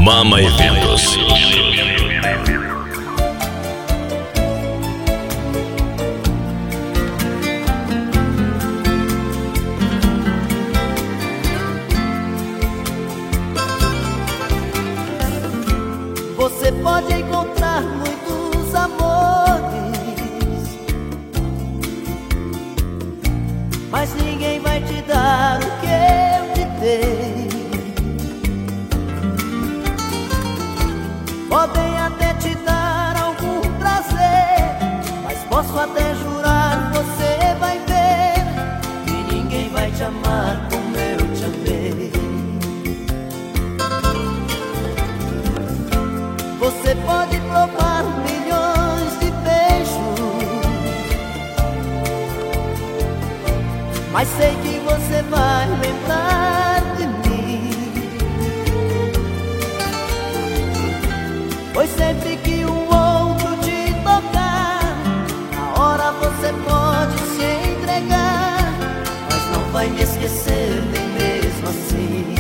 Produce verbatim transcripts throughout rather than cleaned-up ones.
Mama Eventos. Você pode encontrar muitos amores, mas ninguém vai te dar o que eu te dei. Podem até te dar algum prazer, mas posso até jurar, você vai ver que ninguém vai te amar como eu te amei. Você pode provar milhões de beijos, mas sei que você vai lembrar de mim, pois sempre que um outro te tocar, na hora você pode se entregar, mas não vai me esquecer nem mesmo assim.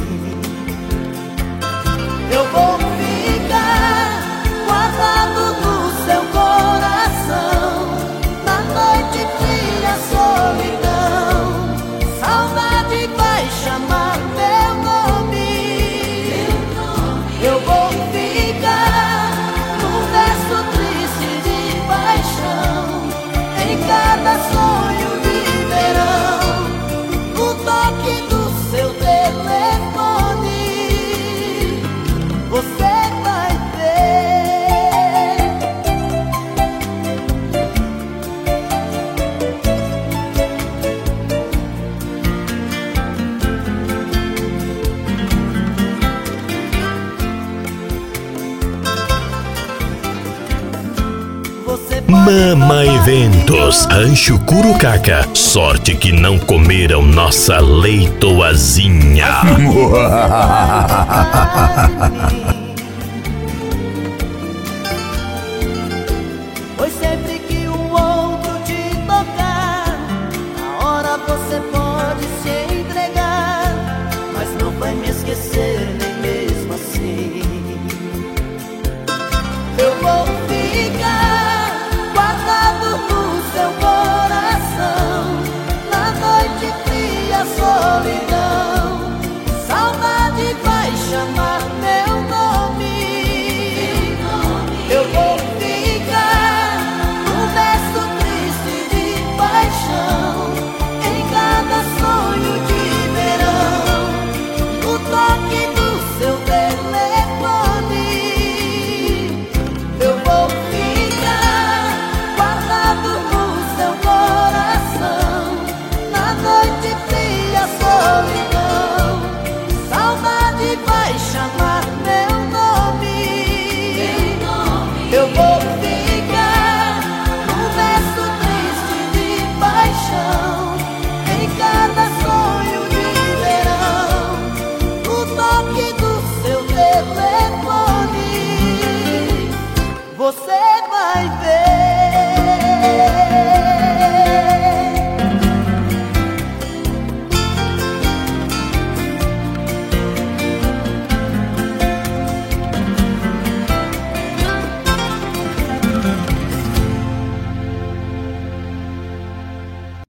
Eu vou ficar guardado no seu coração, na noite fria, solidão, saudade vai chamar meu nome. Eu vou ficar num verso triste de paixão, em cada sonho de verão, no toque do seu telefone, você vai ver. Você pode Mama Eventos, Rancho Curucaca. Sorte que não comeram nossa leitoazinha. provar